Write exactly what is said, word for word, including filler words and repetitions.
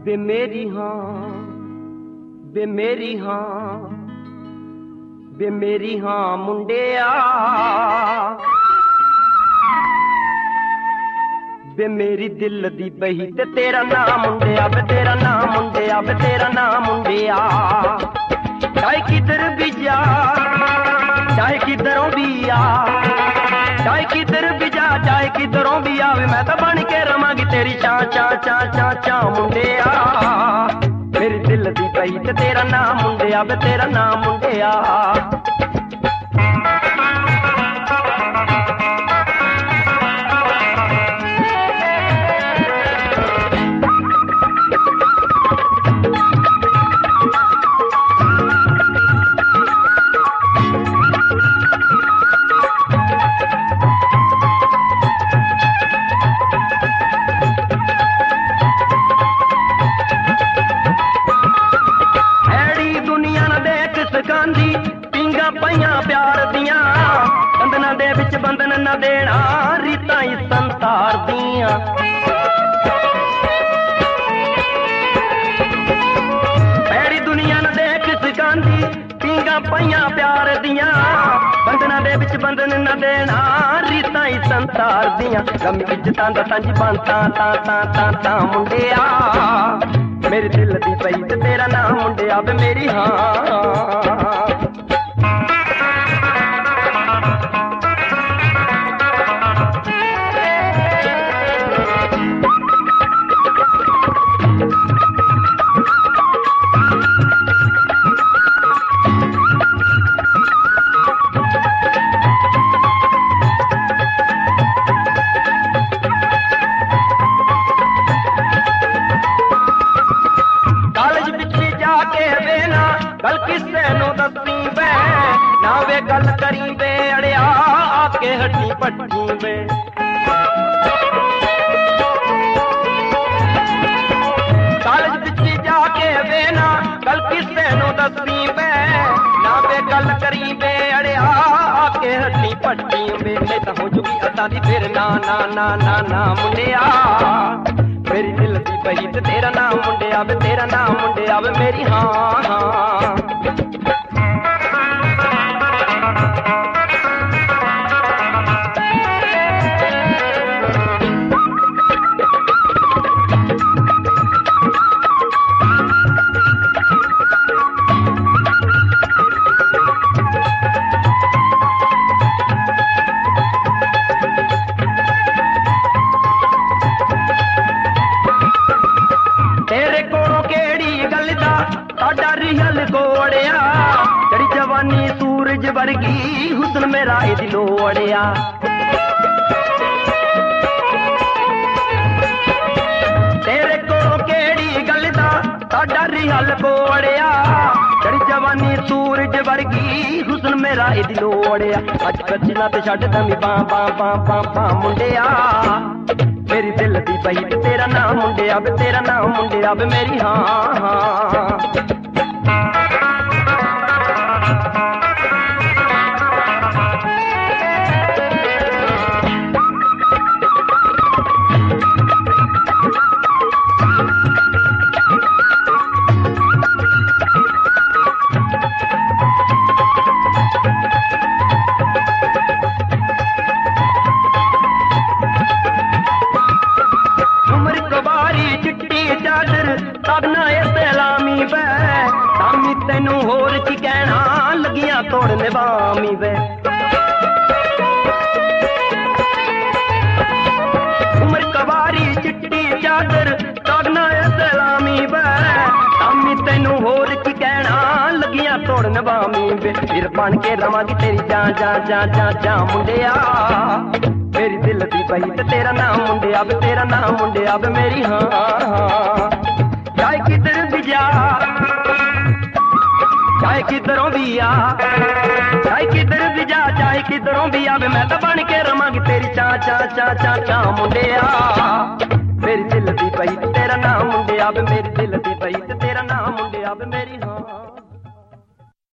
ਵੇ ਮੇਰੀ ਹਾਂ ਵੇ ਮੇਰੀ ਹਾਂ ਵੇ ਮੇਰੀ ਹਾਂ ਮੁੰਡਿਆ ਵੇ ਮੇਰੀ ਦਿਲ ਦੀ ਬਹੀ ਤੇ ਤੇਰਾ ਨਾਮ ਮੁੰਡਿਆ ਵੇ ਤੇਰਾ ਨਾਮ ਮੁੰਡਿਆ ਵੇ ਤੇਰਾ ਨਾਮ ਮੁੰਡਿਆ ਚਾਹੇ ਕਿਧਰ ਵੀ ਜਾ ਚਾਹੇ ਕਿਧਰੋਂ ਵੀ ਆ ਚਾਹੇ ਕਿਧਰ ਵੀ ਜਾ ਚਾਹੇ ਕਿਧਰੋਂ ਵੀ ਆਵੇ ਮੈਂ ਤਾਂ ਬਣ ਕੇ ਰਵਾਂਗੀ ਤੇਰੀ ਚਾਂ ਚਾਂ ਚਾਂ ਚਾਂ ਚਾਂ ਮੁੰਡਿਆ ਮੇਰੇ ਦਿਲ ਦੀ ਬਹੀ ਤੇ ਤੇਰਾ ਨਾਮ ਮੁੰਡਿਆ ਵੇ ਤੇਰਾ ਨਾਮ ਮੁੰਡਿਆ ਪਿੰਗਾ ਪਈਆਂ ਪਿਆਰ ਦੀਆਂ ਬੰਧਨਾਂ ਦੇ ਵਿੱਚ ਬੰਧਨ ਨਾ ਦੇਣਾ ਰੀਤਾਂ ਹੀ ਸੰਸਾਰ ਦੀਆਂ ਭੈੜੀ ਦੁਨੀਆ ਨਾ ਦੇਖ ਸਿਕਾਂਦੀ ਪਿੰਗਾ ਪਈਆਂ ਪਿਆਰ ਦੀਆਂ ਬੰਧਨਾਂ ਦੇ ਵਿੱਚ ਬੰਧਨ ਨਾ ਦੇਣਾ ਰੀਤਾਂ ਹੀ ਸੰਸਾਰ ਦੀਆਂ ਗਮ ਇੱਜ਼ਤਾਂ ਦਾ ਤੰਜ ਬੰਤਾਂ ਤਾਂ ਤਾਂ ਤਾਂ ਤਾਂ ਮੁੰਡਿਆ ਮੇਰੇ ਦਿਲ ਦੀ ਪਈ ਤੇ ਤੇਰਾ ਨਾਮ ਮੁੰਡਿਆ ਵੇ ਮੇਰੀ ਹਾਂ गल किसे नु दसी वे ना वे गल करी वे अड़िया आके हटी पट्टी वे कॉलेज बिच जाके वे ना गल किसे नु दसी वे ना वे गल करी वे अड़िया आके हटी पट्टी वे नहीं तो हो जुगी अदा दी फिर ना ना ना ना ना मुंडिया मेरी दिल दी बही ते तेरा नाम मुंडिया वे तेरा नाम मुंडिया वे मेरी हाँ हाँ रियल गोड़िया तेरी जवानी सूरज वर्गी हुस्न मेरा ए दिलो अड़िया तेरे को केड़ी गल दा साडा रियल गोड़िया तेरी जवानी सूरज वर्गी हुस्न मेरा ए दिलो अड़िया अज कचना ते छड्ड दमी बां बां बां बां बां मुंडिया मेरी दिल दी बही तेरा नाम मुंडिया वे तेरा नाम मुंडिया वे मेरी हाँ हाँ तेनू होर की कहना लगिया तोड़ने बामी वे उमर कवारी चिट्टी चादर तोड़ना सलामी वे सामी तेनू होर की कहना लगिया तोड़ने बामी वे फिर बन के रवांगी तेरी जा जा जा जा जा मुंडिया मेरी दिल दी बही ते तेरा नाम मुंडिया वे तेरा नाम मुंडिया वे मेरी हाँ हाँ चाहे किधर भी जा चाहे किधरों भी आ चाहे किधर भी जा चाहे किधरों भी आवे मैं तो बन के रवांगी तेरी चा चा चा चा चा मुंडिया मेरी दिल दी बही तेरा नाम मुंडिया वे मेरी दिल दी बही तेरा नाम मुंडिया वे मेरी